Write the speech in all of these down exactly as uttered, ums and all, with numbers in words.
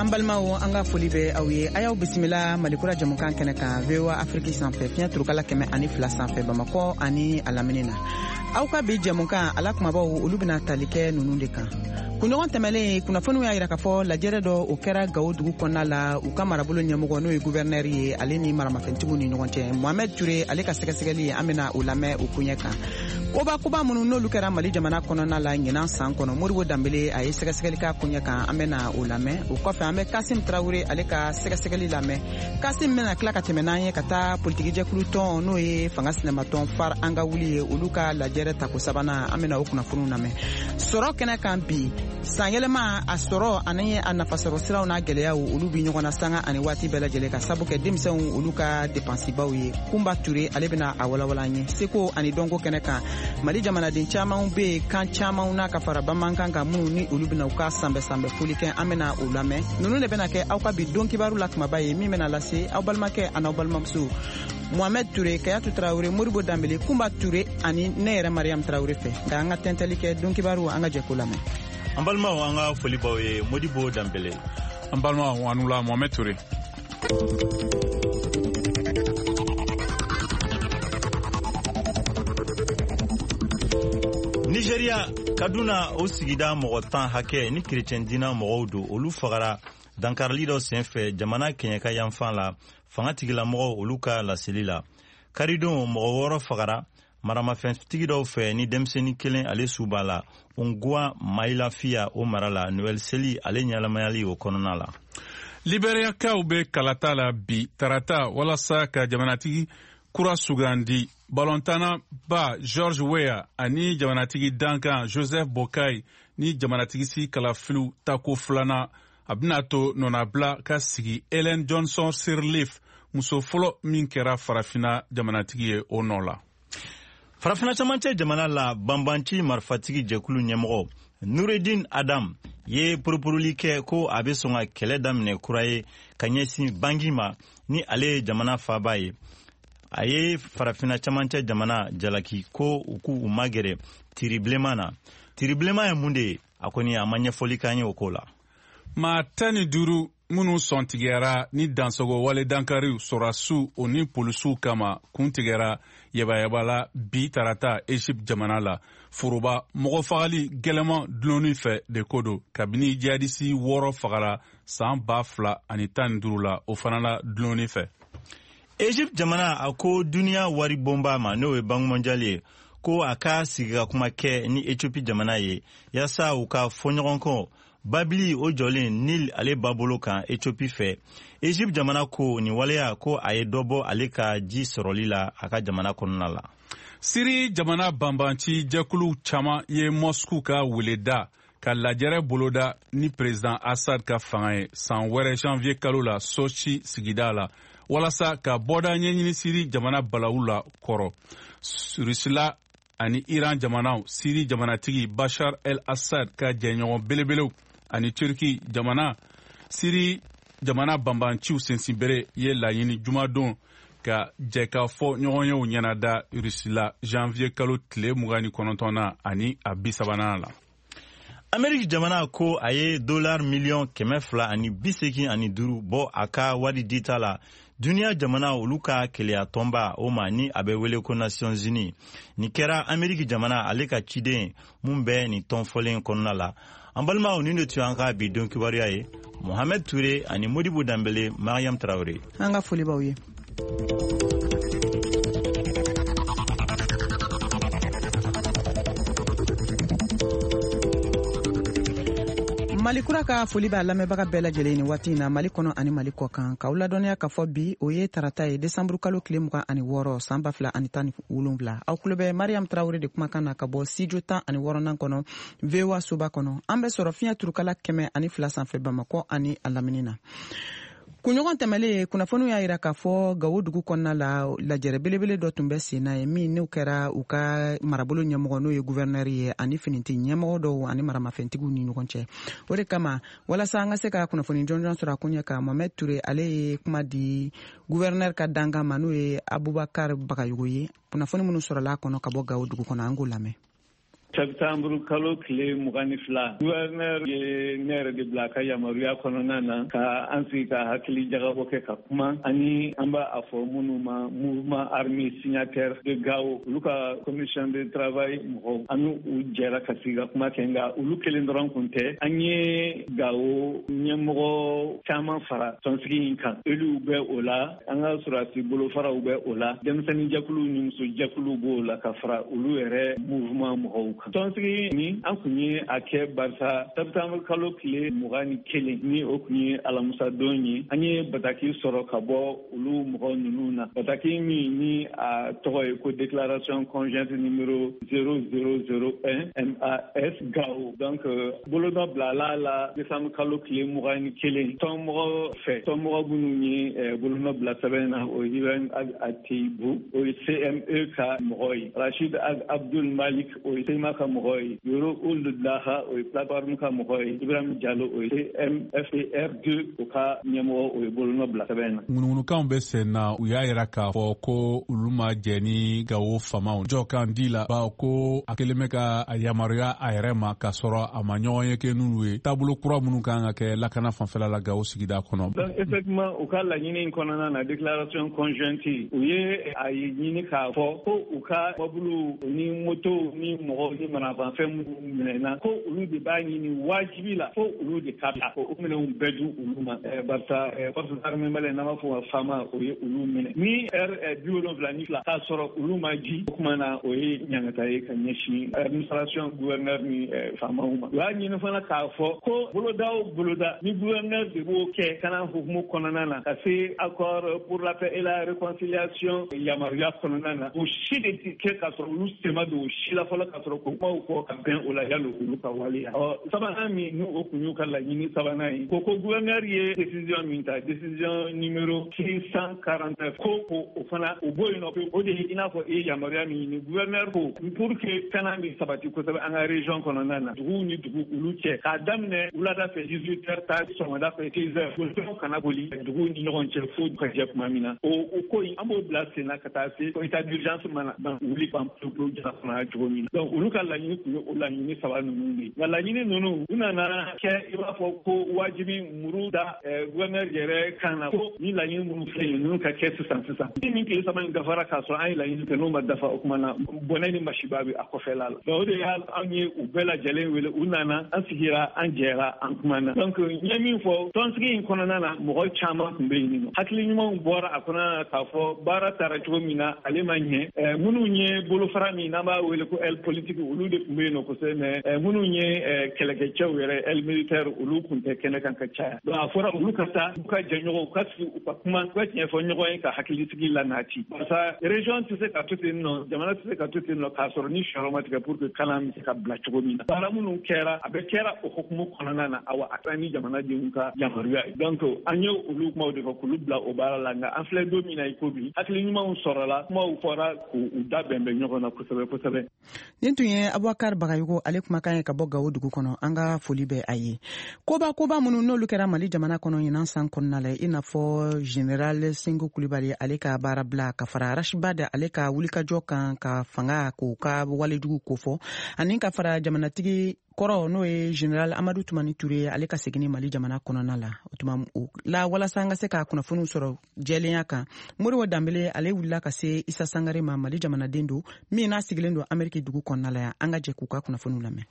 an balimaw an ka foli bɛ aw ye a y'aw bisimila malikura jamukan kɛnɛ kan V O A Afrique sanfɛ fiɲɛ turukala kɛmɛ ani fila sanfɛ Bamakɔ ani a lamini na. Aw ka bi jamukan ala kumabaw olu bɛna tali kɛ ninnu de kan. Kunɲɔgɔn tɛmɛlen kunnafoniw y'a jira k'a fɔ lajɛrɛ dɔ o kɛra Gawo dugu kɔnɔna la u ka marabolo ɲɛmɔgɔ n'o ye gouverneur ye ale ni maramafɛntigiw ni ɲɔgɔn cɛ. Mohamed Ture ale ka sɛgɛsɛgɛli an bɛna o lamɛn o kuɲɛ kan. Koba koba minnu n'olu kɛra Mali jamana kɔnɔna la ɲinan san kɔnɔ Modibo Dambele a ye sɛgɛsɛgɛli k'a kuɲɛ kan an bɛna o lamɛn. O kɔfɛ an bɛ Kasim Traoré ale ka sɛgɛsɛgɛli lamɛn. Kasim bɛna tila ka tɛmɛ n'an ye ka taa politiki jɛkulu tɔn n'o ye fanga sinɛmatɔn far an ka wuli ye olu ka lajɛrɛ tako sabanan an bɛna o kunnafoniw lamɛn. Sɔrɔ kɛnɛ kan bi san yɛlɛma a sɔrɔ ani a nafasɔrɔ siraw n'a gɛlɛyaw olu bi ɲɔgɔn na sanga ani waati bɛɛ lajɛlen ka sabu kɛ denmisɛnw olu ka dépensibaw ye. Kumba Ture ale bɛna a walawala an ye. Seko ani dɔnko kɛnɛ kan Mali jamanaden caman bɛ yen kan caman n'a ka fara bamanankan kan minnu ni olu bɛna u ka sanbɛ sanbɛ foli kɛ an bɛna o lamɛn. Ninnu de bɛna kɛ aw ka bi don kibaru la kumaba ye min bɛna lase aw balimakɛ ani aw balimamuso. Mohamed Ture, Kayatu Traoré, Modibo Dambele, Kumba Ture ani ne yɛrɛ Mariam Traoré fɛ. Nka an ka tɛntɛli kɛ don kibaru an ka jɛ ko lamɛn. An balimaw an ka foli baw ye Modibo Dambele. An balimaw an la Mohamed Ture. Nigeria Kaduna o sigida mɔgɔ tan hakɛ ni chrétien dina mɔgɔw don olu fagara dankarili dɔ senfɛ jamana kɛɲɛka yanfan la fanga tigilamɔgɔw olu ka laseli la. Karidon mɔgɔ wɔɔrɔ fagara maramafɛntigi dɔw fɛ ni denmisɛnnin kelen ale suba la Ongua Mailafiya o mara la Noël Seli ale ɲalamayali o kɔnɔna la. Liberiyakaw bɛ kalata la bi tarata walasa ka jamanatigi kura sugandi balontana ba George Weah ani jamanatigi Duncan Joseph Boakai ni jamanatigi si kalafilu tako filana a bɛna to nɔnabila ka sigi Ellen Johnson Sirleaf muso fɔlɔ min kɛra farafina jamanatigi ye o nɔ la. Farafina camancɛ jamana la banbanci marifatigi jɛkulu ɲɛmɔgɔ Nureddin Adam ye poroporoli kɛ ko a bɛ sɔn ka kɛlɛ daminɛ kura ye ka ɲɛsin bangi ma ni ale ye jamana faaba ye. A ye farafina camancɛ jamana jalaki ko u k'u magɛrɛ tiribilenman na. Tiribilenman ye mun de ye? A kɔni a ma ɲɛfɔli k'an ye o ko la. Maa tan ni duuru minnu sɔntigɛra ni dansogo wale dankariw sɔrɔsiw o ni polisiw kama kun tigɛra yabayaba la bi tarata Egypte jamana la. Foroba mɔgɔ fagali gɛlɛman dulonni fɛ de ko don kabini jihadisi wɔɔrɔ fagara san ba fila ani tan ni duuru la o fana la dulonni fɛ. Egypte jamana a ko duniya wari bonba ma n'o ye Banque mondiale ye ko a ka sigi ka kuma kɛ ni Ethiopie jamana ye yasa u ka fɔ ɲɔgɔn kɔ babili o jɔlen Nil ale ba bolo kan Ethiopie fɛ. Egypte jamana ko ni waleya ko a ye dɔ bɔ ale ka ji sɔrɔli la a ka jamana kɔnɔna la. Siri jamana banbanci jɛkulu caman ye Moscou ka weleda ka lajɛrɛ boloda ni président Assad ka fanga ye san wɛrɛ janvier kalo la Sochi sigida la walasa ka bɔda ɲɛɲini Siri jamana balawu la kɔrɔ. Rusila ani Iran jamanaw Siri jamanatigi Bashar el-Assad ka jɛɲɔgɔn belebelew ani Turki jamana Siri jamana banbanciw sensinbere ye laɲini jumadon ka jɛ ka fɔ ɲɔgɔnyew ɲɛnada Rusila janvier kalo tile mugan ni kɔnɔntɔn na ani a bi sabanan la. Amérique jamana ko a ye dollar miliyɔn kɛmɛ fila ani bi seegin ani duuru bɔ a ka wari dita la. Duniya jamana olu ka keleya tɔnba o ma ni a bɛ wele ko Nations Unies. Ni kɛra Amérique jamana ale ka ciden mun bɛ nin tɔnfɔlen kɔnɔna la. An balimaw ni de tun an ka bi don kibaruya ye Mohamed Ture ani Modibo Dambele, Mariam Traoré. An ka foli b'aw ye. Malikura ka foli b'a lamɛnbaga bɛɛ lajɛlen ni waati in na Mali kɔnɔ ani Mali kɔ kan k'aw ladɔnniya k'a fɔ bi o ye tarata ye décembre kalo tile mugan ani wɔɔrɔ san ba fila ani tan ni wolonwula. Aw kulo bɛ Mariam Traoré de kumakan na ka bɔ studio tan ani wɔɔrɔnan kɔnɔ V O A soba kɔnɔ. An bɛ sɔrɔ fiɲɛ turukala kɛmɛ ani fila sanfɛ Bamakɔ ani a lamini na. Kunɲɔgɔn tɛmɛlen kunnafoniw y'a jira k'a fɔ Gawo dugu kɔnɔna la lajɛrɛ belebele dɔ tun bɛ sen na ye min n'u kɛra u ka marabolo ɲɛmɔgɔ n'o ye gouverneur ye ani finiti ɲɛmɔgɔ dɔw ani maramafɛntigiw ni ɲɔgɔn cɛ. O de kama walasa an ka se ka kunnafoni jɔnjɔn sɔrɔ a kun ɲɛ kan Mohamed Ture ale ye kuma di gouverneur ka dankan ma n'o ye Abubakar Bagayogo ye. Kunnafoni minnu sɔrɔla a kɔnɔ ka bɔ Gawo dugu kɔnɔ an k'o lamɛn. septembre kalo kile mugani fila gouverneur ye ne yɛrɛ de bila ka yamaruya kɔnɔna na ka an sigi ka hakili jagabɔ kɛ ka kuma ani an b'a a fɔ minnu ma mouvement armé signataire de Gao olu ka commission de travail mɔgɔw an u jɛra ka sigi ka kuma kɛ nka olu kelen dɔrɔn kun tɛ an ye Gao ɲɛmɔgɔ caman fara tɔnsigi in kan elu bɛ o la an ka surasi bolofaraw bɛ o la denmisɛnnin jɛkulu ni muso jɛkulu b'o la ka fara olu yɛrɛ mouvement mɔgɔw kan tɔnsigi ni an kun ye a kɛ barisa septembre kalo tile mugan ni kelen ni o kun ye alamusa don ye an ye bataki sɔrɔ ka bɔ olu mɔgɔ ninnu na bataki min ni a tɔgɔ ye ko déclaration conjointe numéro zéro zéro zéro un M A S Gao donc bolodɔ bilala la décembre kalo tile mugan ni kelen tɔnmɔgɔ fɛ tɔnmɔgɔ minnu ye bolodɔ bila sɛbɛn na o ye Ibrahim Atibu o ye C M E ka mɔgɔ ye Rachid Abdul Malik o ye Sema ka mɔgɔ ye Yoro Oldulaha o ye plateforme ka mɔgɔ ye Ibrahim Diallo o ye C M F R deux o ka ɲɛmɔgɔ o ye bolodɔ bila sɛbɛn na. Ŋunuŋunukanw bɛ sen na u y'a yira k'a fɔ ko olu ma jɛ ni Gao famaw jɔ kan di la bawo ko a kelen bɛ ka a yamaruya a yɛrɛ ma k'a sɔrɔ a ma ɲɔgɔn ye kɛ n'olu ye taabolo kura minnu kan ka kɛ lakana fanfɛla la Gao sigida kɔnɔ. Donc effectivement u ka laɲini in kɔnɔna na déclaration conjointe u ye a ye ɲini k'a fɔ ko u ka mobulu ni moto ni mɔgɔw ni manafanfɛn minnu minɛna ko olu de b'a ɲini wajibi la fo olu de ka bila o minɛnw bɛɛ du olu ma barisa force armée malienne n'an b'a fɔ ka fama o ye olu minɛ ni heure bi wolonwula ni fila k'a sɔrɔ olu ma ji o kuma na o ye ɲangata ye ka ɲɛsin administration gouverneur ni faamaw ma u y'a ɲini fana k'a fɔ ko boloda o boloda ni gouverneur de b'o kɛ kana hukumu kɔnɔna na ka se accord pour la paix et la réconciliation yamaruya kɔnɔna na o si de ti kɛ k'a sɔrɔ olu sema don o si la fɔlɔ k'a sɔrɔ ko kumaw fɔ ka bɛn o la yalo olu ka waleya ɔ sabanan min ni o kun y'u ka laɲini sabanan ye ko ko gouverneur ye décision min ta décision numéro six cent quarante-neuf ko ko o fana o bɔ yen nɔ o de ye i n'a fɔ e ye yamaruya min ɲini gouverneur ko pour que kana min sabati kosɛbɛ an ka région kɔnɔna na duguw ni dugu olu cɛ k'a daminɛ wulada fɛ dix-huit heures ta sɔgɔmada fɛ seize heures bolifɛnw kana boli duguw ni ɲɔgɔn cɛ fo ka jɛ kuma min na o o ko in an b'o bila sen na ka taa se état d'urgence mana ban wuli ban pewu jara fana cogo min na donc olu ka laɲini tun ye o laɲini saba ninnu de nka laɲini ninnu u nana kɛ i b'a fɔ ko wajibi muru da gouverneur yɛrɛ kan na ko ni laɲini minnu filɛ yen ninnu ka kɛ sisan sisan ni min tile saba in dafara k'a sɔrɔ an ye laɲini kɛ n'o ma dafa o kuma na bɔnɛ ni masiba bɛ a kɔfɛla la donc o de y'a anw ye u bɛɛ lajɛlen wele u nana an sigira an jɛra an kuma na donc n ye min fɔ tɔnsigi in kɔnɔna na mɔgɔ caman tun bɛ yen nɔ hakili ɲumanw bɔra a kɔnɔna na k'a fɔ baara taara cogo min na ale ma ɲɛ minnu ye bolofara min n'an b'a wele ko aile politique olu de tun bɛ yen nɔ kosɛbɛ mais minnu ye kɛlɛkɛcɛw yɛrɛ aile militaire olu tun tɛ kɛnɛ kan ka caya donc a fɔra olu ka taa u ka jɛ ɲɔgɔn u ka sigi u ka kuma u ka tiɲɛ fɔ ɲɔgɔn ye ka hakilisigi la nati barisa région tɛ se ka to ten nɔ jamana tɛ se ka to ten nɔ k'a sɔrɔ ni siyɔrɔ ma tigɛ pour que kalan bɛ se ka bila cogo min na baara minnu kɛra a bɛ kɛra o hukumu kɔnɔna na awa a kɛra ni jamanadenw ka yamaruya ye donc an ye olu kumaw de fɔ k'olu bila o baara la nka an filɛ don min na i ko bi hakili ɲumanw sɔrɔla kumaw fɔra k'u da bɛnbɛn ɲɔgɔn na kosɛbɛ kosɛbɛ. nin tun ye Abubakar Bagayogo ale kumakan ye ka bɔ Gao dugu kɔnɔ an ka foli bɛ a ye koba koba minnu n'olu kɛra Mali jamana kɔnɔ ɲinan san kɔnɔna la i n'a fɔ général Sengo Kulibali ale ka baara bila ka fara Rashid ale ka wulikajɔ kan ka fanga k'u ka walejugu kofɔ ani ka fara jamanatigi kɔrɔ n'o ye général Amadu Tumani Ture ale ka segin Mali jamana kɔnɔna la o tuma la walasa an ka se ka kunnafoniw sɔrɔ jɛlenya kan Moribo Danbele ale wulila ka se Isa Sangare ma Mali jamanaden don min n'a sigilen don Amérique dugu kɔnɔna la yan an ka jɛ k'u ka kunnafoniw lamɛn.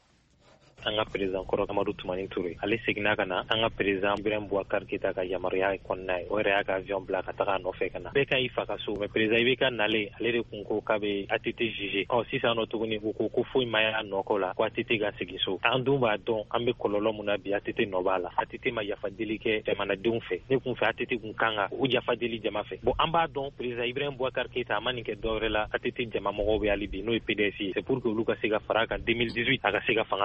an ka président kɔrɔ Amadu Tumani Ture ale seginna ka na an ka président Ibrahim Boubacar Keita ka yamaruya kɔnɔna ye o yɛrɛ y'a ka avion bila ka taga a nɔfɛ ka na bɛɛ ka i fa ka so mais président I B K nalen ale de kun ko k'a bɛ A T T juger ɔ sisan nɔ tuguni u ko ko foyi ma y'a nɔkɔ la ko A T T ka segin so an dun b'a dɔn an bɛ kɔlɔlɔ mun na bi A T T nɔ b'a la A T T ma yafa deli kɛ jamanadenw fɛ ne kun fɛ A T T kun kan ka u yafa deli jama fɛ bon an b'a dɔn président Ibrahim Boubacar Keita a ma nin kɛ dɔwɛrɛ la A T T jama mɔgɔw bɛ hali bi n'o ye P D S ye c'est pour que olu ka se ka fara kan deux mille dix-huit a ka se ka fanga sɔrɔ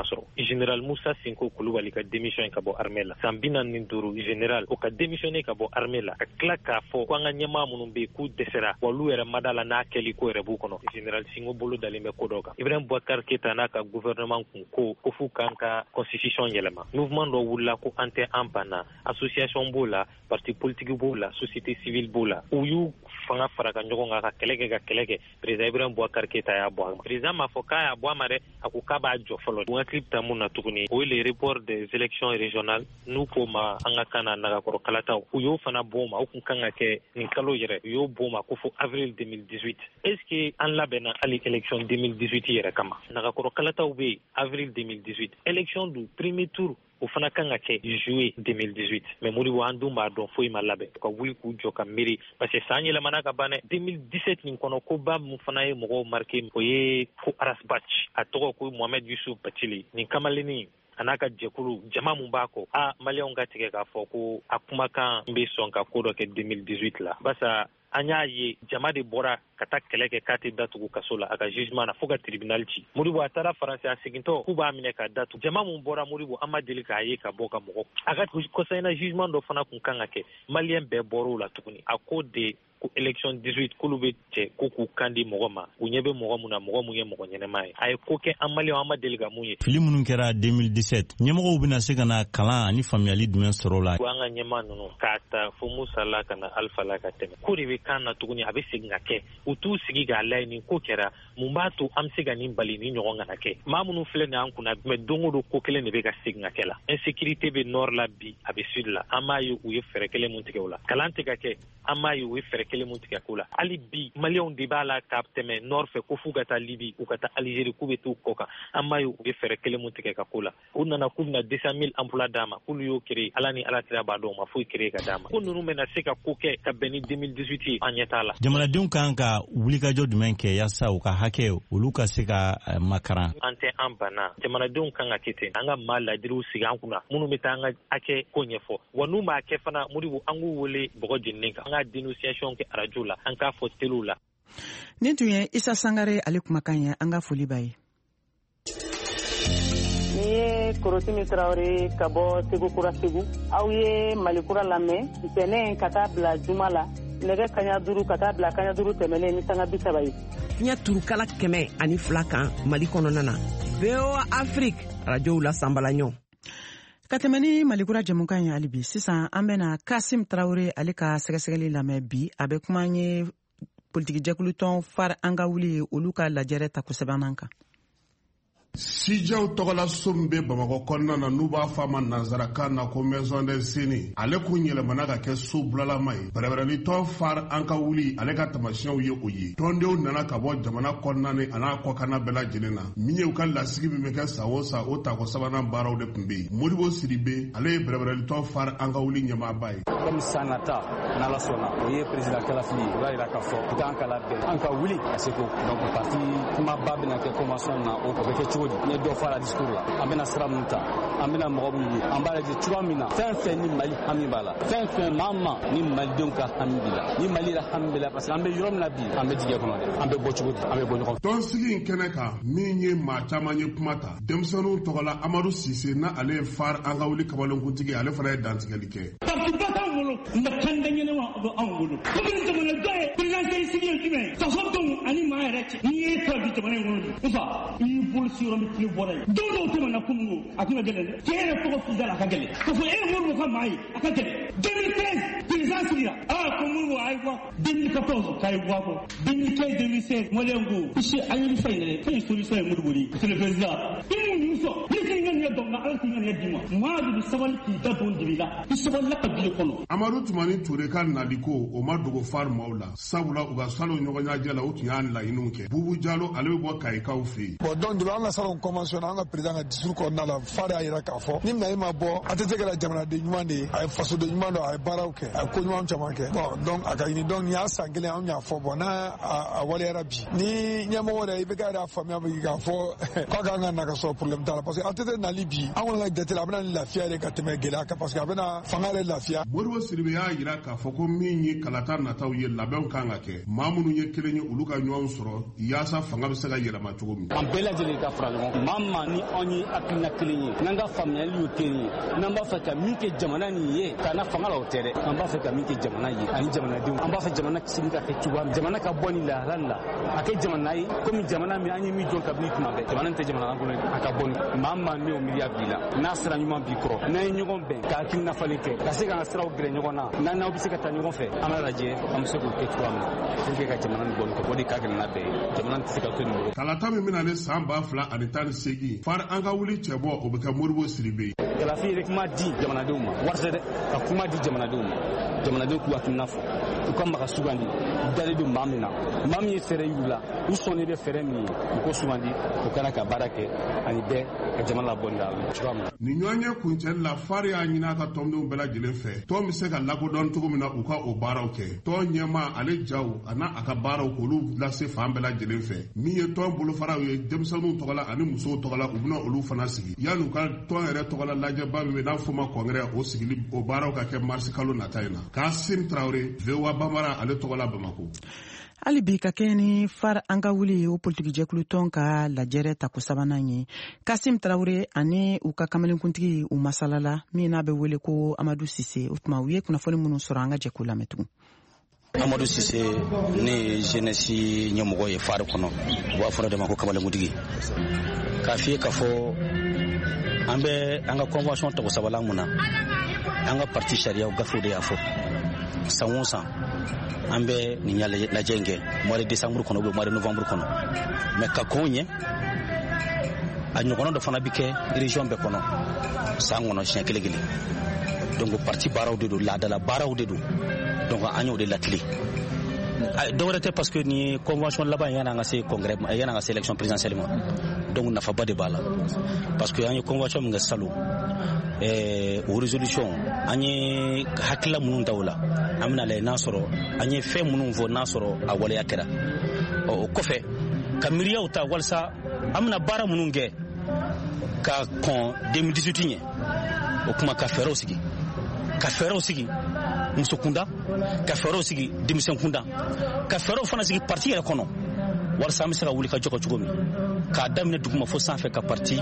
général Moussa Sinko Koulibaly ka démission ka bɔ armée la san bi naani ni duuru général o ka démissionné ka bɔ armée la ka tila k'a fɔ ko an ka ɲɛmaa minnu bɛ yen k'u dɛsɛra wa olu yɛrɛ ma da la n'a kɛli ko yɛrɛ b'u kɔnɔ général Sinko bolo dalen bɛ ko dɔ kan Ibrahim Boubacar Keita n'a ka gouvernement kun ko ko f'u kan ka constitution yɛlɛma mouvement dɔ wulila ko an tɛ an banna association b'o la parti politique b'o la société civile b'o la u y'u fanga fara ka ɲɔgɔn kan ka kɛlɛ kɛ ka kɛlɛ kɛ président Ibrahim Boubacar Keita y'a bɔ a ma président m'a fɔ k'a y'a bɔ a ma dɛ a ko k'a b'a jɔ fɔlɔ u hakili bɛ taa mun na tuguni o ye le report des élections régionales n'u ko ma an ka kan na nagakɔrɔ kalataw u y'o fana bɔ ma o kun kan ka kɛ nin kalo yɛrɛ u y'o bɔ ma ko fo avril deux mille dix-huit est ce que an labɛnna hali élection deux mille dix-huit yɛrɛ kama nagakɔrɔ kalataw bɛ yen avril deux mille dix-huit élection du premier tour o fana kan ka kɛ juillet deux mille dix-huit mais Modibo an dun b'a dɔn foyi ma labɛn ka wuli k'u jɔ ka miiri parce que san yɛlɛmana ka ban dɛ deux mille dix-sept nin kɔnɔ ko ba mun fana ye mɔgɔw marqué o ye ko Arasbach a tɔgɔ ko Mohamed Yusuf Bacili nin kamalennin a n'a ka jɛkulu jama mun b'a kɔ a maliyɛnw ka tigɛ k'a fɔ ko a kumakan bɛ sɔn ka ko dɔ kɛ deux mille dix-huit la basa an y'a ye jama de bɔra ka taa kɛlɛ kɛ k'a tɛ datugu kaso la a ka jugement na fo ka tribunal ci Modibo a taara faransi a segintɔ k'u b'a minɛ ka datugu jama mun bɔra Modibo an ma deli k'a ye ka bɔ ka mɔgɔ a ka kɔsa in na jugement dɔ fana kun kan ka kɛ maliyɛn bɛɛ bɔr'o la tuguni a ko de ko élection dix-huit k'olu bɛ cɛ ko k'u kan di mɔgɔ ma u ɲɛ bɛ mɔgɔ mun na mɔgɔ mun ye mɔgɔ ɲɛnɛma ye a ye ko kɛ an maliyɛnw an ma deli ka mun ye fili minnu kɛra deux mille dix-sept ɲɛmɔgɔw bɛna se ka na kalan ani faamuyali jumɛn sɔrɔ la an ka ɲɛmaa ninnu k'a ta fo Musa la ka na Alpha la ka tɛmɛ ko de bɛ kan na tuguni a bɛ segin ka kɛ u t'u sigi k'a layɛ nin ko kɛra mun b'a to an bɛ se ka nin bali ni ɲɔgɔn kana kɛ maa minnu filɛ nin an kunna mɛ don o don ko kelen de bɛ ka segin ka kɛ la insécurité bɛ nord la bi a bɛ sud la an b'a ye u ye fɛɛrɛ kelen mun tigɛ o la kalan tɛ ka kɛ an b'a ye u ye fɛɛrɛ kelen mun tigɛ ko la hali bi maliyɛnw de b'a la ka tɛmɛ nord fɛ ko f'u ka taa Libi u ka taa Algérie k'u bɛ t'u kɔ kan an b'a ye u ye fɛɛrɛ kelen mun tigɛ ka ko la u nana k'u bɛna deux cent mille emploi d'a ma k'olu y'o créé ala ni ala tira b'a dɔn ma foyi créé ka d'a ma ko ninnu bɛna se ka ko kɛ ka bɛn ni deux mille dix-huit ye an ɲɛ t'a la jamanadenw kan ka wulikajɔ jumɛn kɛ yaasa u ka hakɛ olu ka se ka makaran an tɛ an banna jamanadenw kan ka kɛ ten an ka maa ladiriw sigi an kunna minnu bɛ taa an ka hakɛ ko ɲɛfɔ wa n'u m'a kɛ fana Modibo an k'u wele bɔgɔ jeninen kan an ka dénonciation kɛ radio la an k'a fɔ teliw la nin tun ye Isa Sangare ale kumakan ye an ka foli b'a ye ni ye Korosimi Traoré ka bɔ Segu Kura Segu aw ye Malikura lamɛn ntɛnɛn ka taa bila juma la nɛgɛ kaɲa duuru ka taa bila kaɲa duuru tɛmɛnen ni sanga bi saba ye fiɲɛ turukala kɛmɛ ani fila kan Mali kɔnɔna na V O A Afrique radiow la sanbalaɲɔ ka tɛmɛ ni Malikura jɛmukan ye hali bi sisan an bɛna Kasim Traoré ale ka sɛgɛsɛgɛli lamɛn bi a bɛ kuma ye politiki jɛkulu tɔn far an ka wuli olu ka lajɛrɛ ta kosɛbɛ kan Sijaw tɔgɔla so min bɛ Bamakɔ kɔnɔna na n'u b'a fɔ a ma nanzarakan na ko maison des Seni ale kun yɛlɛmana ka kɛ so bulalama ye bɛrɛbɛrɛni tɔn far an ka wuli ale ka tamasiyɛnw ye o ye tɔndenw nana ka bɔ jamana kɔnɔna ni a n'a kɔkana bɛɛ lajɛlen na min ye u ka lasigi min bɛ kɛ san o san o tako sabanan baaraw de tun bɛ yen Modibo Sidibe ale ye bɛrɛbɛrɛni tɔn far an ka wuli ɲɛmaaba ye comme san nata n'ala sɔnna o ye président Kalafili o b'a jira k'a fɔ u k'an kala bɛn an ka wuli ka se ko donc parti kumaba bɛna kɛ convention na o bɛ kɛ cogo n ye dɔ fara discours la an bɛna sira min ta an bɛna mɔgɔ min ye an b'a lajɛ cogoya min na fɛn fɛn ni Mali hami b'a la fɛn fɛn maa ma ni malidenw ka hami b'i la ni Mali la hami b'i la parce que an bɛ yɔrɔ min na bi an bɛ jigin kɔnɔ dɛ an bɛ bɔ cogo di an bɛ bɔ ɲɔgɔn tɔnsigi in kɛnɛ kan min ye maa caman ye kuma ta denmisɛnninw tɔgɔla Amadu Sise na ale ye far an ka wuli kamalenkuntigi ale fana ye dantigɛli kɛ parti ba t'anw bolo nka kan da ɲɛnama bɛ anw bolo commune jamanadenw ye présidentielle sigi ye jumɛn fasodenw ani maa yɛrɛ cɛ n'i ye tɔ di jamana in kɔnɔ bi nfa i y'i bolo si yɔrɔ min tile bɔra ye don dɔw tɛmɛna kununko a tun ka gɛlɛn dɛ cɛ yɛrɛ tɔgɔ fida la a ka gɛlɛn k'a fɔ e Modibo ka maa ye a ka gɛlɛn deux mille treize président sigira aa ko Modibo a ye bɔ deux mille quatorze k'a ye bɔ a kɔ deux mille quinze deux mille seize maliyɛnw ko isi an ye fɛn yɛrɛ fɛn ye solution ye Modibo de ye monsieur le président i mun nin sɔn ne k'i ka nin ye dɔn nka ala k'i ka nin ye d'i ma maa de bɛ sabali k'i da don dibi la i sabalila ka bile kɔnɔ Amadu Tumani Ture ka nali ko o ma dogo far maaw la sabula u ka salo ɲɔgɔnɲajɛ la u tun y'a laɲiniw kɛ Bubu Jalo ale bɛ bɔ Kayikaw fɛ yen bon donc depuis an ka salon convention an ka président ka discours kɔnɔna la far y'a jira k'a fɔ ni Mali ma bɔ a tɛ se ka jamanaden ɲuman de ye a ye fasoden ɲuman don a ye baaraw kɛ a ye ko ɲuman caman kɛ bon donc a ka ɲini donc nin y'a san kelen an y'a fɔ bon n'a a waleyara bi ni ɲɛmɔgɔ yɛrɛ i bɛ ka yɛrɛ faamuya bɛ k'a fɔ k'a kan ka na ka sɔrɔ problème t'a t'a la parce que A T T nali bi an kɔni ka jate la a bɛna ni lafiya de ka tɛmɛ gɛlɛya kan parce que a bɛna fanga yɛrɛ lafiya. Modibo Sidibe y'a yira k'a fɔ ko min ye kalata nataw ye labɛnw kan ka kɛ maa minnu ye kelen ye olu ka ɲɔgɔn sɔrɔ yaasa fanga bɛ se ka yɛlɛma cogo min. An bɛɛ lajɛlen ka fara ɲɔgɔn kan maa maa ni anw ye hakilina kelen ye n'an ka faamuyali y'o kelen ye n'an b'a fɛ ka min kɛ jamana nin ye k'a na fanga la o tɛ dɛ an b'a fɛ ka min kɛ jamana ye ani jamanadenw an b'a fɛ jamana sigi ka kɛ cogoya min jamana ka bɔ ni lahalali la a kɛ jamana ye komi jamana min an ye min jɔ kabini tuma bɛɛ jamana tɛ jamana kɔnɔ a ka bɔ ni maa maa min o miiriya b'i la n'a sira ɲuman b'i kɔrɔ n'an ye ɲɔgɔn bɛn ka hakilina falen kɛ ka se k'an ka siraw gɛrɛ ɲɔgɔn na n'an n'aw bɛ se ka taa ɲɔgɔn fɛ an b'a lajɛ an bɛ se k'o kɛ cogoya min na pour que ka jamana nin bɔ nin kɔ o de ka gɛlɛn n'a bɛɛ ye jamana tɛ se ka to nin bolo. Kalata min bɛna ne san ba fila ani tan ni seegin fari an ka wuli cɛ bɔ o bɛ kɛ Modibo Sidibe ye. Kalafi yɛrɛ kuma di jamanadenw ma wari tɛ dɛ ka kuma di jamanadenw ma jamanadenw k'u hakilina fɔ u ka maga sugandi u dalen don maa min na maa min ye fɛɛrɛ y'u la u sɔnnen bɛ fɛɛrɛ min ye u ko sugandi u kana ka baara kɛ ani bɛɛ ka jamana labɔ nin la cogoya min na. Nin ɲɔgɔn ye kuncɛli la fari y'a ɲini a ka tɔndenw bɛɛ lajɛlen fɛ tɔn bɛ se ka lakodɔn cogo min na u ka o baaraw kɛ tɔn ɲɛmaa ale jaw a n'a a ka baaraw k'olu lase fan bɛɛ lajɛlen fɛ min ye tɔn bolofaraw ye denmisɛnninw tɔgɔla ani musow tɔgɔla u bɛna olu fana sigi yanni u ka tɔn yɛrɛ tɔgɔla lajɛba min bɛ n'a fɔ ma kɔngɛrɛ o sigili o baaraw ka kɛ marisi kalo nata in na Kasim Traoré V O A Bambara ale tɔgɔla Bamako. Hali bi ka kɛ ni far an ka wuli ye o politiki jɛkulu tɔn ka lajɛrɛ tako sabanan ye Kasim Traoré ani u ka kamalenkuntigi u masalala min n'a bɛ wele ko Amadou Cissé o tuma u ye kunnafoni minnu sɔrɔ an ka jɛkulu lamɛn tugun. Amadou Cissé ne jeunesse ɲɛmɔgɔ ye far kɔnɔ u b'a fɔra de ma ko kamalenkuntigi k'a fɔ k'a fɔ an bɛ an ka convention tako sabanan mun na an ka parti sariyaw gafew de y'a fɔ san o san an bɛ nin lajɛ in kɛ mois de décembre kɔnɔ ou mois de novembre kɔnɔ mais ka kɔn ɲɛ a ɲɔgɔnna dɔ fana bɛ kɛ région bɛɛ kɔnɔ san kɔnɔ siɲɛ kelen kelen donc parti baaraw de don laadala baaraw de don donc an y'o de latile dɔwɛrɛ tɛ parce que ni convention laban yani an ka se congrès yani an ka se élection présidentielle ma donc nafaba de b'a la parce que an ye convention min kɛ salon o résolution an ye hakilila minnu ta o la an bɛna lajɛ n'a sɔrɔ an ye fɛn minnu fɔ n'a sɔrɔ a waleya kɛra o kɔfɛ ka miiriyaw ta walasa an bɛna baara minnu kɛ ka kɔn deux mille dix-huit ɲɛ o kuma ka fɛɛrɛw sigi ka fɛɛrɛw sigi muso kunda ka fɛɛrɛw sigi denmisɛn kunda ka fɛɛrɛw fana sigi parti yɛrɛ kɔnɔ walasa an bɛ se ka wuli ka jɔ ka cogo min k'a daminɛ duguma fo sanfɛ ka parti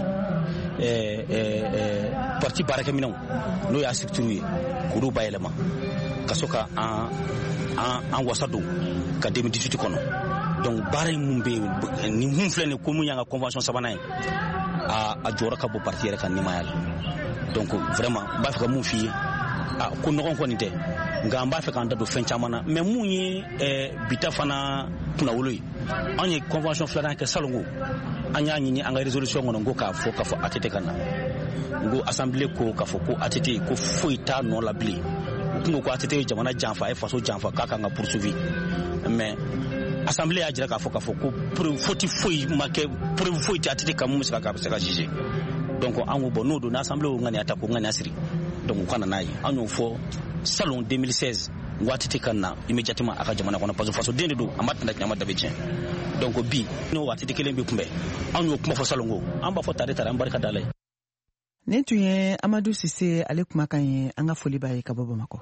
parti baarakɛminɛnw n'o y'a structure ye k'olu bayɛlɛma ka so ka an wasa don ka deux mille dix-huit kɔnɔ donc baara in mun bɛ yen ni mun filɛ nin ko mun y'an ka convention sabanan ye a jɔyɔrɔ ka bɔ parti yɛrɛ ka nimaya la donc vraiment n b'a fɛ ka mun f'i ye ko nɔgɔn kɔni tɛ nka an b'a fɛ k'an da don fɛn caman na mais mun ye bita fana kunnawolo ye an ye convention filanan kɛ salongo an y'a ɲini an ka résolution kɔnɔ n ko k'a fɔ k'a fɔ A T T ka na n ko assemblée ko k'a fɔ ko A T T ko foyi t'a nɔ la bilen u tun ko ko A T T ye jamana janfa a ye faso janfa k'a kan ka poursuivi mais assemblée y'a jira k'a fɔ k'a fɔ ko faute foyi ma kɛ preuve foyi tɛ A T T kan mun bɛ se ka se ka juger donc an ko bon n'o don n'assemblée y'o ŋaniya ta k'o ŋaniya siri donc u kana n'a ye an y'o fɔ salon deux mille seize waati tɛ ka na immédiatement a ka jamana kɔnɔ parce que faso den de don an b'a tɛna ɲama dabe tiɲɛ donc bi n'o waati tɛ kelen bɛ kunbɛn an y'o kuma fɔ salon ko an b'a fɔ tare tare an barika da la ye. Nin tun ye Amadou Cissé ale kumakan ye an ka foli b'a ye ka bɔ Bamakɔ.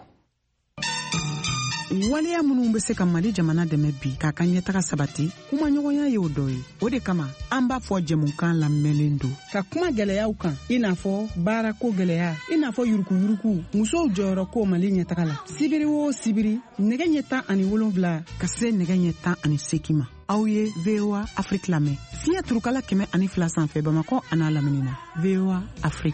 Waleya minnu bɛ se ka Mali jamana dɛmɛ bi k'a ka ɲɛtaga sabati kuma ɲɔgɔnya ye o dɔ ye o de kama an b'a fɔ jɛmukan lamɛnlen don ka kuma gɛlɛyaw kan i n'a fɔ baarako gɛlɛya i n'a fɔ yurukuyuruku musow jɔyɔrɔ ko Mali ɲɛtaga la sibiri o sibiri nɛgɛ ɲɛ tan ani wolonwula ka se nɛgɛ ɲɛ tan ani seegin ma aw ye V O A Afrique lamɛn fiɲɛ turukala kɛmɛ ani fila sanfɛ Bamakɔ a n'a lamini na V O A Afrique.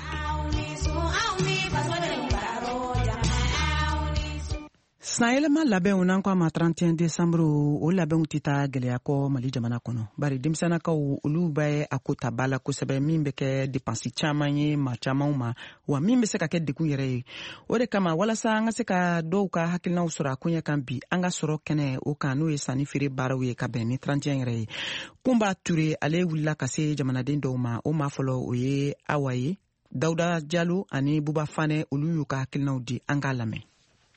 San yɛlɛma labɛnw n'an ko a ma trente et un décembre o labɛnw tɛ taa gɛlɛya kɔ Mali jamana kɔnɔ bari denmisɛnnakaw olu bɛ a ko ta ba la kosɛbɛ min bɛ kɛ dépense caman ye maa camanw ma wa min bɛ se ka kɛ degun yɛrɛ ye o de kama walasa an ka se ka dɔw ka hakilinaw sɔrɔ a ko ɲɛ kan bi an ka sɔrɔ kɛnɛ o kan n'o ye sanni feere baaraw ye ka bɛn ni trente et un yɛrɛ ye Kunba Ture ale wulila ka se jamanaden dɔw ma o maa fɔlɔ o ye Awa ye Dawuda Jalo ani Buba Fane olu y'u ka hakilinaw di an k'a lamɛn. trente et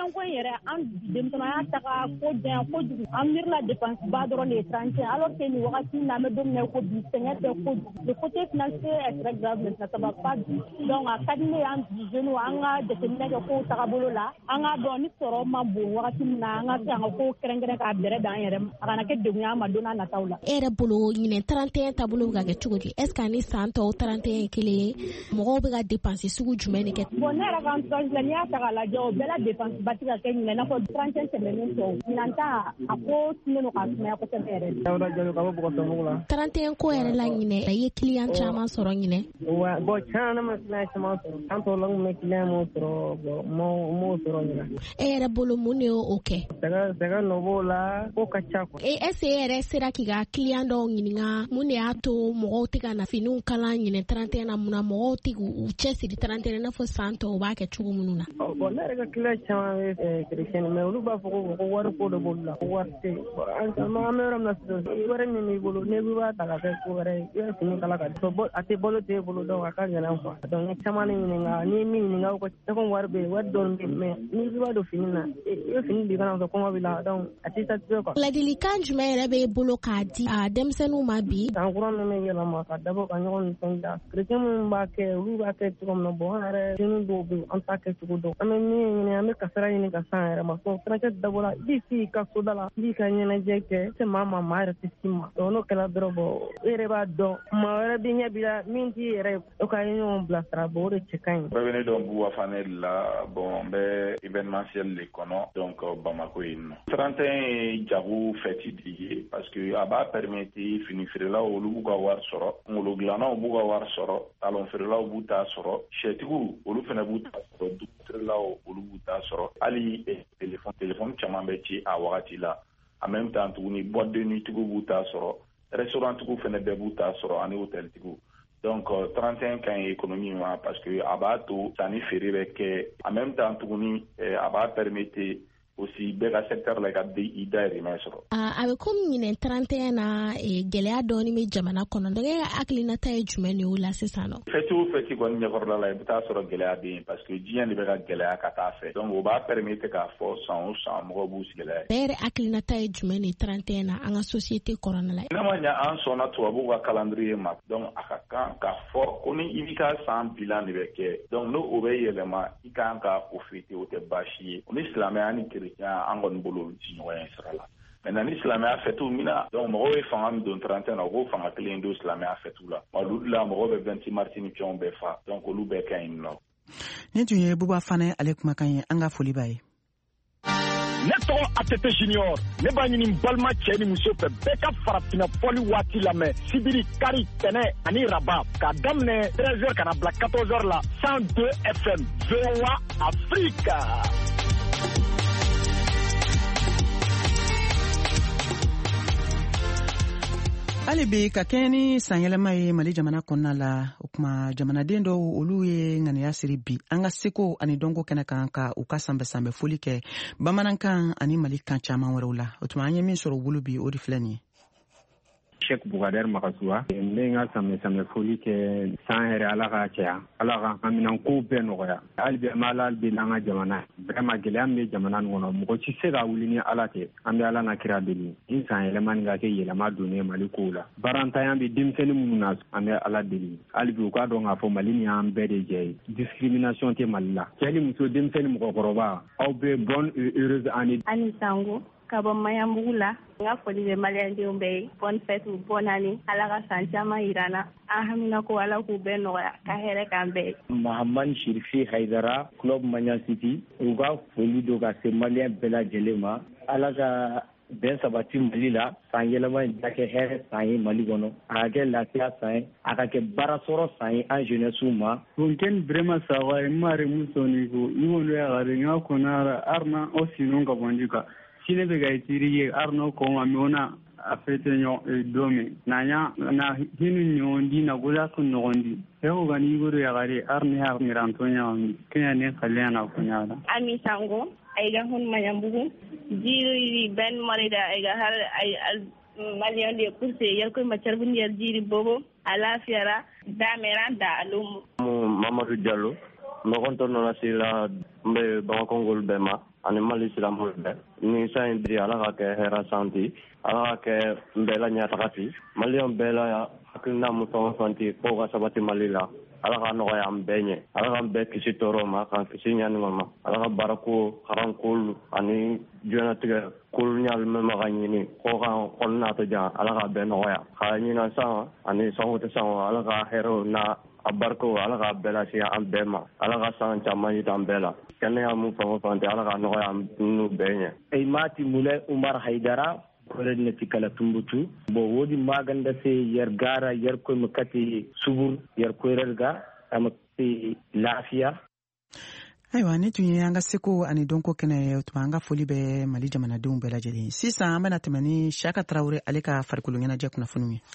Kelen ko yɛrɛ an denmisɛnninya taga ko janya kojugu an miirila dépense ba dɔrɔn de ye trente et un alors que nin wagati in na an bɛ don min na ko bi sɛgɛn tɛ kojugu le côté financier est très grave mais ça va pas du donc a ka di ne ye an jeunes an ka jateminɛ kɛ kow tagabolo la an k'a dɔn ni sɔrɔ ma bon wagati min na an ka se an ka kow kɛrɛnkɛrɛn k'a bɛrɛ dan an yɛrɛ ma a kana kɛ degun an ma don n'a nataw la. E yɛrɛ bolo ɲinɛ trente et un taabolo bɛ ka kɛ cogo di est ce que ani san tɔw trente et un ye kelen ye mɔgɔw bɛ ka dépense sugu jumɛn de kɛ. bon ne yɛrɛ ka entourage la n'i y'a ta k'a lajɛ o bɛɛ la dépense ba tɛ ka kɛ ɲinɛ i n'a fɔ trente et un tɛmɛnen tɔw ɲinan ta a ko sinnen don k'a sumaya kosɛbɛ yɛrɛ. Dawuda Jalo ka bɔ Bɔgɔsɔmugu la. trente et un ko yɛrɛ la ɲinɛ a ye client caman sɔrɔ ɲinɛ. wa bon tiɲɛ na ma client caman sɔrɔ an tɔw la n kun bɛ client mun sɔrɔ bon m'o m'o sɔrɔ ɲinɛ. E yɛrɛ bolo mun de y'o kɛ. sɛgɛ sɛgɛ nɔ b'o la ko ka ca quoi. e est ce que e yɛrɛ sera k'i ka client dɔw ɲininka mun de y'a to mɔgɔw tɛ ka na finiw kala ɲinɛ trente et un na mun na mɔgɔw tɛ k'u cɛsiri trente et un i n'a fɔ san tɔw u b'a kɛ cogo minnu na. bon ne yɛrɛ ka client caman bɛ chrétien mais olu b'a fɔ ko ko wari ko de b'olu la ko wari tɛ yen an bɛ yɔrɔ min na sisan wari min b'i bolo n'i b'a ta ka kɛ ko wɛrɛ ye i bɛ fini kala ka di a tɛ balo t'e bolo donc a ka gɛlɛn quoi donc n ye caman de ɲininka n'i ye min ɲininka ko ne ko wari bɛ yen wari dɔɔni bɛ yen mais n'i b'a don fini na i bɛ fini di kana sɔrɔ kɔngɔ b'i la donc a tɛ satisfait quoi. ladilikan jumɛn yɛrɛ b'e bolo k'a di a denmisɛnninw ma bi. san kura min bɛ yɛlɛma ka dabɔ ka ɲɔgɔn nisɔndiya chrétien minnu b'a kɛ olu b'a kɛ cogo min na bon an yɛrɛ dennin dɔw bɛ yen an t'a kɛ cogo dɔn an bɛ min ɲini an bɛ kasara ɲini ka san yɛrɛ ma so fɛnɛ dabɔra i b'i sigi i ka soda la i b'i ka ɲɛnajɛ kɛ i tɛ maa ma maa yɛrɛ tɛ s'i ma donc n'o kɛra dɔrɔn bɔn e yɛrɛ b'a dɔn maa wɛrɛ bɛ ɲɛ b'i la min t'i yɛrɛ ye o ka ɲɔgɔn bilasira bon o de cɛ ka ɲi. bɛɛ bɛ ne dɔn Buwa Fane la bon n bɛ événementiel de kɔnɔ donc Bamako yen nɔ. trente et un ye jago fɛti de ye parce que a b'a permettre fini feerelaw olu b'u ka wari sɔrɔ kunkolo dilannaw b'u ka wari sɔrɔ talon feerelaw b'u ta sɔrɔ sɛtigiw olu fana b'u ta sɔrɔ dugu feerelaw olu b'u ta sɔrɔ hali téléphone téléphone caman bɛ ci a wagati la en même temps tuguni boîte de nuit tigiw b'u ta sɔrɔ restaurant tigiw fana bɛɛ b'u ta sɔrɔ ani hôtel tigiw donc trente et un ka ɲi économie ma parce que a b'a to sanni feere bɛ kɛ en même temps tuguni a b'a permettre aussi bɛɛ ka secteur la i ka i dahirimɛ sɔrɔ. a bɛ komi ɲinɛ trente et un na gɛlɛya dɔɔni bɛ jamana kɔnɔ donc e hakilinata ye jumɛn de y'o la sisan nɔ. fɛti o fɛti kɔni ɲɛkɔrɔla la i bɛ taa sɔrɔ gɛlɛya bɛ yen parce que diɲɛ de bɛ ka gɛlɛya ka taa fɛ donc o b'a permettre k'a fɔ san o san mɔgɔw b'u sigi gɛlɛya. bɛɛ yɛrɛ hakilinata ye jumɛn de trente et un na an ka société kɔnɔna la. n'a ma ɲɛ an sɔnna tubabuw ka calendrier ma donc a ka kan k'a fɔ ko ni i b'i ka san bilan de bɛ kɛ donc n'o o bɛ yɛlɛma i kan ka o fêter o tɛ baasi ye ni silamɛya ni chrétien an kɔni bolo ci ɲɔgɔn ye sira la maintenant ni silamɛya fêtew mina donc mɔgɔw ye fanga min don trente et un na o k'o fanga kelen don silamɛya fêtew la olu la mɔgɔw bɛ vingt-six mars ni fɛnw bɛɛ fa donc olu bɛɛ ka ɲi nɔ. nin tun ye Buba Fane ale kumakan ye an ka foli b'a ye. ne tɔgɔ ATT Junior ne b'a ɲini balima cɛ ni muso fɛ bɛɛ ka farafinna fɔli waati lamɛn sibiri kari tɛnɛ ani raba k'a daminɛ treize heures ka na bila quatorze heures la cent deux F M V O A Afrique. hali bi ka kɛɲɛ ni sanyɛlɛma ye Mali jamana kɔnɔna la o kuma jamanaden dɔw olu ye ŋaniya siri bi an ka seko ani dɔnko kɛnɛ kan ka u ka sanbɛsanbɛ foli kɛ bamanankan ani Mali kan caman wɛrɛw la o tuma an ye min sɔrɔ u bolo bi o de filɛ nin ye. Cheikh Bougader Makasua n bɛ n ka samɛ foli kɛ san yɛrɛ ala ka caya ala ka haminan ko bɛɛ nɔgɔya hali bi an bɛ ala deli an ka jamana vraiment gɛlɛya min bɛ jamana nin kɔnɔ mɔgɔ si se ka wuli ni ala tɛ an bɛ ala na kira deli ni san yɛlɛma nin ka kɛ yɛlɛma donnen Mali kow la barantanya bɛ denmisɛnnin minnu na an bɛ ala deli hali bi u k'a dɔn k'a fɔ Mali nin y'an bɛɛ de jɛ ye discrimination tɛ Mali la cɛ ni muso denmisɛnnin mɔgɔkɔrɔba aw bɛ bonne et heureuse année. Ani Sango ka bɔ Maɲanbugu la n ka foli bɛ maliyɛndenw bɛɛ ye bonne fête bonne année ala ka san caman yira n na an hamina ko ala k'u bɛɛ nɔgɔya ka hɛrɛ k'an bɛɛ ye. Mahamani Shirifi Haidara club Maɲan City u ka foli do ka se maliyɛn bɛɛ lajɛlen ma ala ka bɛn sabati Mali la san yɛlɛma in ka kɛ hɛrɛ san ye Mali kɔnɔ a ka kɛ lafiya san ye a ka kɛ baara sɔrɔ san ye an jeunesse ma. Fontaine Brema Sawa mare musoni ko iwolo ya gare nga konara arna o sinon ka bondika sine be ga itiri ye arno ko amona a fete nyo domi nanya na hinu nyondi na gola ko nondi e o gani goro ya gare arni har mi rantonya on kenya ne kalena ko nyada. Ami Sango aiga hun Maɲanbugu jiri ben marida aiga har ay malion de kurse yar ko macar bu nyer jiri bobo ala fiara dameran da alum Mamadou Diallo no konto no nasila mbe Bamako ngol bema ani Mali silamɛw bɛɛ ni san in diri Ala ka kɛ hɛrɛ san di Ala ka kɛ n bɛɛ la ɲɛtaga di maliyɛnw bɛɛ la hakilina min fɛn o fɛn di k'o ka sabati Mali la Ala ka nɔgɔya an bɛɛ ɲɛ Ala k'an bɛɛ kisi tɔɔrɔ ma k'an kisi ɲanima ma Ala ka baarako kalanko ani diɲɛlatigɛ ko ɲalimɛma ka ɲini k'o kan kɔnɔna tɛ jan Ala ka bɛɛ nɔgɔya ka ɲinan san ani sango tɛ san Ala ka hɛrɛw n'a a bariko Ala ka bɛɛ lase an bɛɛ ma Ala ka san caman yira an bɛɛ la kɛnɛya mun fɛn o fɛn tɛ Ala ka nɔgɔya an n'u bɛɛ ɲɛ Aimati Mule Umar Haidara Koredneti kala tumbutu bo wodi maganda se yer gara yer ko makati subur yer ko rerga amati lafiya Aiwa ni tun ye an ka seko ani donko kɛnɛ tuma an ka foli bɛ Mali jamanadenw bɛɛ lajɛlen sisan an bɛna tɛmɛ ni Siyaka Tarawele ale ka farikolo ɲɛnajɛ kunnafoniw ye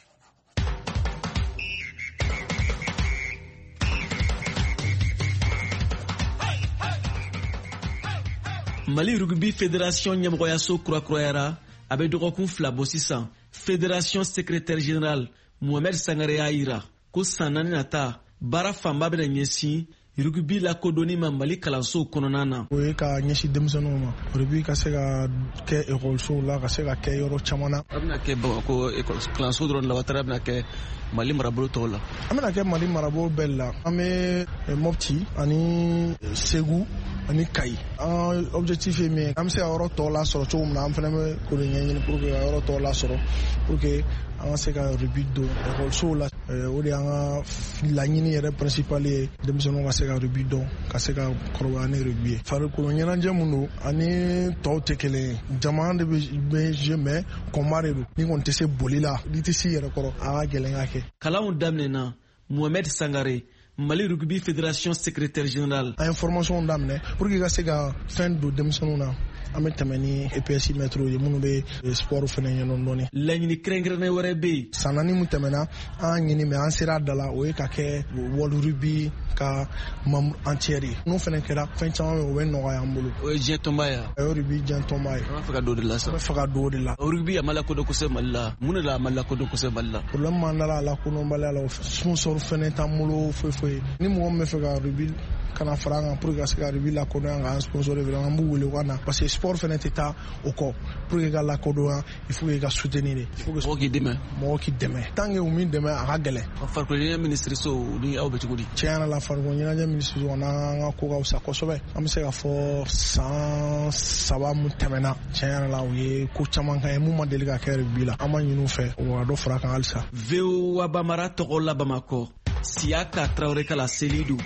Mali Rugby Fédération ɲɛmɔgɔyaso kurakurayara a bɛ dɔgɔkun fila bɔ sisan Fédération secrétaire général Mohamed Sangare y'a yira ko san naani nata baara fanba bɛna ɲɛsin rugby lakodɔnni ma Mali kalansow kɔnɔna na. O ye ka ɲɛsin denmisɛnninw ma rugby ka se ka kɛ ekɔlisow la ka se ka kɛ yɔrɔ caman na. A bɛna kɛ Bamako kalanso dɔrɔn la wa a bɛna kɛ Mali marabolo tɔw la. An bɛna kɛ Mali marabolo bɛɛ la an bɛ Mopti ani Segu ani Kayi an objectif ye min an bɛ se ka yɔrɔ tɔw lasɔrɔ cogo min na an fana bɛ k'o de ɲɛɲini pour que ka yɔrɔ tɔw lasɔrɔ pour que an ka se ka rugby don ekɔlisow la o de y'an ka laɲini yɛrɛ principal ye denmisɛnninw ka se ka rugby dɔn ka se ka kɔrɔbaya ni rugby ye farikolo ɲɛnajɛ min don ani tɔw tɛ kelen ye jama de bɛ jouer mais combat de don ni kɔni tɛ se boli la n'i tɛ s'i yɛrɛ kɔrɔ a ka gɛlɛn ka kɛ. Kalanw daminɛna Mohamed Sangare Mali Rugby Fédération secrétaire général a information daminɛ pour que ka se ka fɛn don denmisɛnninw na an bɛ tɛmɛ ni E P S maîtres ye minnu bɛ sport fana ɲɛdɔn dɔɔni. Laɲini kɛrɛnkɛrɛnnen wɛrɛ bɛ yen. San naani min tɛmɛna an ɲini mɛ an sera a da la o ye ka kɛ World Rugby ka membre entière ye n'o fana kɛra fɛn caman bɛ o bɛ nɔgɔya an bolo. O ye diɲɛ tɔnba ye. O ye rugby diɲɛ tɔnba ye. An b'a fɛ ka don o de la sa. An bɛ fɛ ka don o de la. O rugby a ma lakodɔn kosɛbɛ Mali la mun de la a ma lakodɔn kosɛbɛ Mali la. problème m'an da la a lakodɔnbaliya la sponsor fana t'an bolo foyi foyi ni mɔgɔ min bɛ fɛ ka rugby kana fara an kan pour que ka se ka rugby lakodɔn ka an sponsor vraiment an b'u wele u ka na parce que sport fana tɛ taa o kɔ pour que ka lakodɔn il faut que ka soutenir de. Mɔgɔ k'i dɛmɛ. Mɔgɔ k'i dɛmɛ tant que u min dɛmɛ a ka gɛlɛn. Farikolo ɲɛnajɛ minisiriso ni aw bɛ cogo di. Tiɲɛ yɛrɛ la farikolo ɲɛnajɛ minisiriso n'an ka ko ka fisa kosɛbɛ an bɛ se ka fɔ san saba mun tɛmɛna tiɲɛ yɛrɛ la u ye ko caman kɛ mun ma deli ka kɛ rugby la an b'a ɲini u fɛ u ka dɔ fara kan halisa. V O A Bamara tɔgɔ la Bamakɔ Siyaka Tarawele kala Selidu.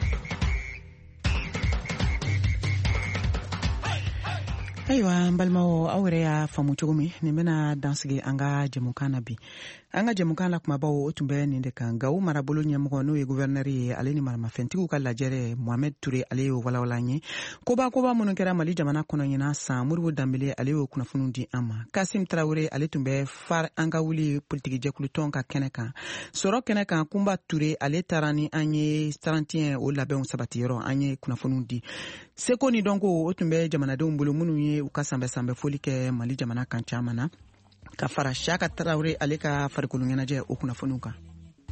Ayiwa an balimaw aw yɛrɛ y'a faamu cogo min nin bɛna dansigi an ka jɛmukan na bi an ka jɛmukan la kumabaw o tun bɛ nin de kan Gawo marabolo ɲɛmɔgɔ n'o ye gouverneur ye ale ni maramafɛntigiw ka lajɛrɛ Mohamed Ture ale y'o walawala an ye koba koba minnu kɛra Mali jamana kɔnɔ ɲina san Modibo Danbele ale y'o kunnafoniw di an ma Kasim Tarawele ale tun bɛ far an ka wuli politiki jɛkulutɔn ka kɛnɛ kan sɔrɔ kɛnɛ kan Kunba Ture ale taara ni an ye trente et un o labɛnw sabatiyɔrɔ an ye kunnafoniw di seko ni dɔnko o tun bɛ jamanadenw bolo minnu ye u ka sanbɛ sanbɛ foli kɛ Mali jamana kan caman na ka fara Siyaka Tarawele ale ka farikolo ɲɛnajɛ o kunnafoniw kan.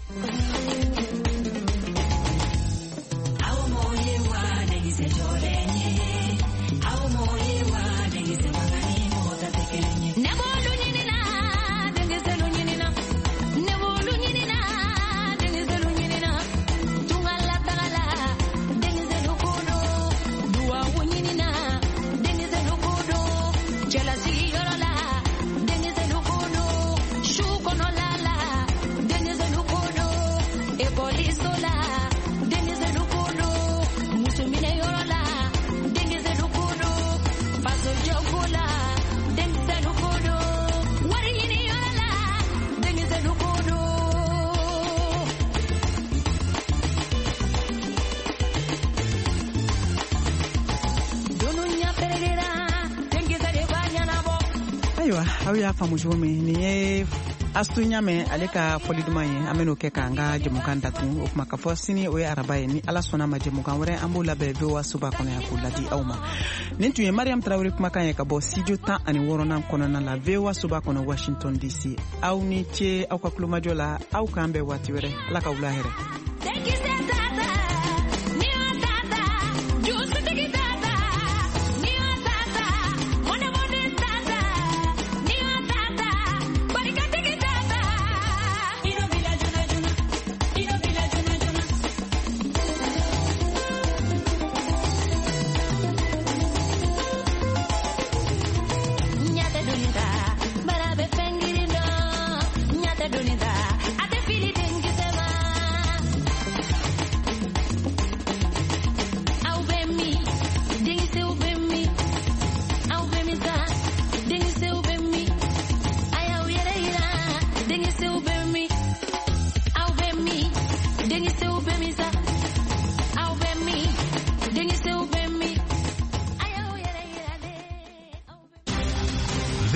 Aw y'a faamu cogo min nin ye Astu Ɲame ale ka foli duman ye an bɛn'o kɛ k'an ka jɛmukan datugu o kuma ka fɔ sini o ye araba ye ni Ala sɔnna ma jɛmukan wɛrɛ an b'o labɛn V O A soba kɔnɔ yan k'o ladi aw ma nin tun ye Mariam Tarawele kumakan ye ka bɔ studio tan ani wɔɔrɔnan kɔnɔna la V O A soba kɔnɔ Washington D C aw ni ce aw ka kulomajɔ la aw k'an bɛn waati wɛrɛ Ala ka wula hɛrɛ.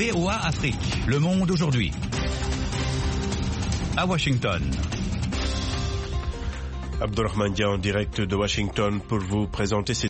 V O A Afrique, Le Monde aujourd'hui. À Washington. Abdurrahman Dia en direct de Washington pour vous présenter ces